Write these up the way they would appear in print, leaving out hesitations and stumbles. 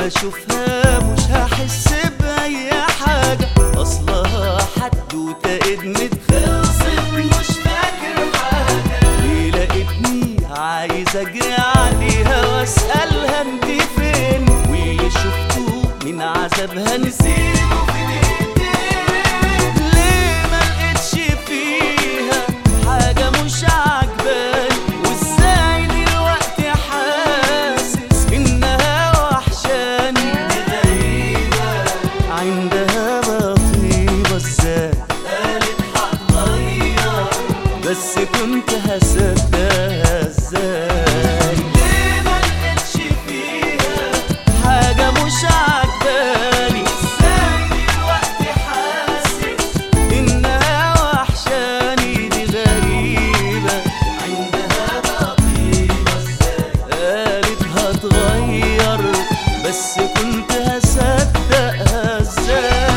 لما اشوفها مش هحس باي حاجه، اصلها حدوته ادمت خلصت مش فاكر حاجه. ليه لقيتني عايز اجري عليها واسالها انت فين، واللي شفته من عذابها نسيته في دقيقتين. ليه ما لقيتش فيها حاجه مش عاجباني، وازاي دلوقتي حاسس انها وحشاني. غريبه عندها بطيبه، ازاي قالت هتغير بس كنت هصدقها ازاي. ليه ما لقيتش فيها حاجه مش عاجباني، ازاي دلوقتي حاسس انها وحشاني. دي غريبه عندها بطيبه، ازاي قالت هتغير بس كنت هصدقها ازاي.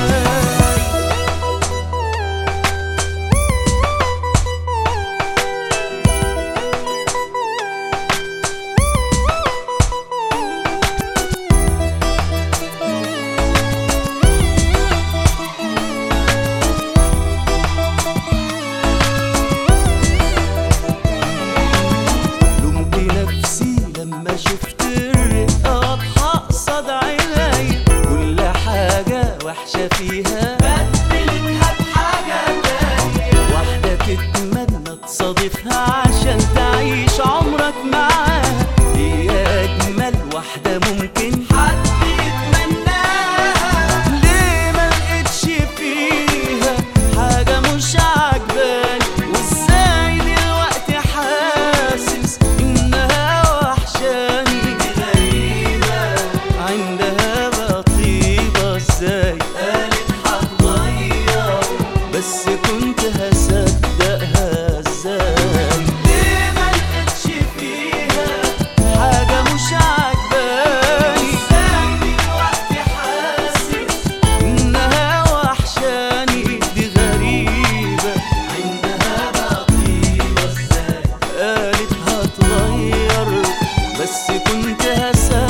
لما شفت الرقة واضحة قصاد عينيا، كل حاجة وحشة فيها بدلتها بحاجة تانية. واحدة تتمنى تصادفها عشان تعيش عمرك معاها، هي أجمل واحدة ممكن حد يتمناها. ليه ما لقيتش فيها حاجة مش عاجباني، وازاي دلوقتي حاسس انها وحشاني. غريبة عندها بطيبة، ازاي قالت هتغير بس كنت هصدقها ازاي. ليه ما لقيتش فيها حاجة مش عاجباني، ازاي دلوقتي حاسس انها وحشاني. دي غريبة عندها بطيبة، ازاي قالت هتغير بس كنت هصدقها.